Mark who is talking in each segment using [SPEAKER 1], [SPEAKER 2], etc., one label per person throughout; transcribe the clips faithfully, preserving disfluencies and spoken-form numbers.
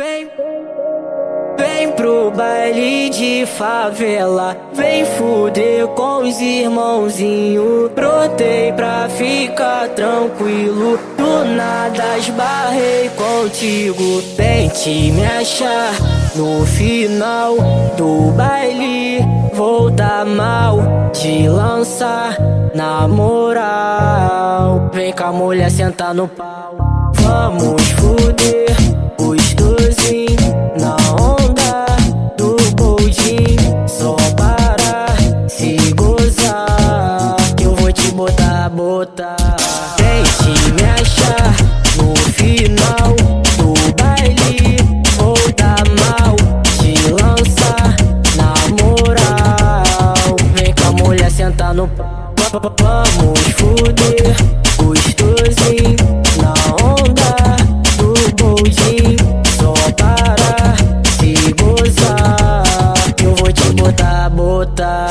[SPEAKER 1] Vem, vem pro baile de favela, vem fuder com os irmãozinhos. Brotei pra ficar tranquilo, do nada esbarrei contigo. Tente me achar no final do baile, vou dar mal de lançar na moral. Vem com a mulher sentar no pau, vamos fuder os dozinhos na onda do boldin. Só para se gozar, que eu vou te botar, botar. Tente me achar no final do baile, vou dar mal de lançar na moral. Vem com a mulher sentar no pau, vamos fuder os dozinhos na onda do boldin. Só para se gozar, que eu vou te botar, botar.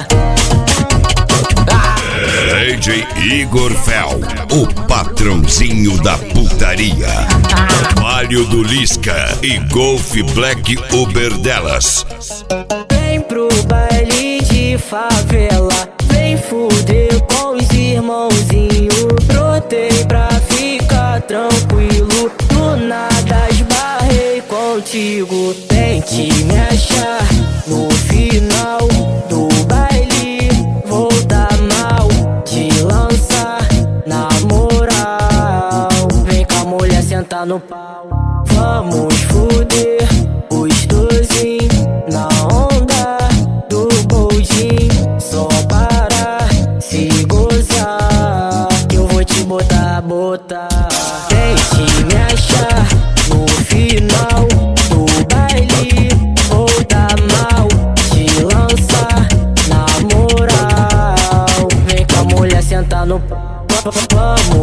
[SPEAKER 2] D J Igor Fel, o patrãozinho da putaria. Mário do Lisca e Golf Black Uber delas.
[SPEAKER 1] Vem pro baile de favela, vem fuder com os irmãozinhos. Brotei pra ficar tranquilo, do nada esbarrei contigo. Tente me achar no final do baile, vou dar mal de lançar na moral. Vem com a mulher sentar no pau, vamos fuder os dozinhos na onda do boldin. Só para se gozar, que eu vou te botar, botar. Tente me achar no final do baile, vou dar mal de lançar na moral. Vem com a mulher sentar no pau, vamos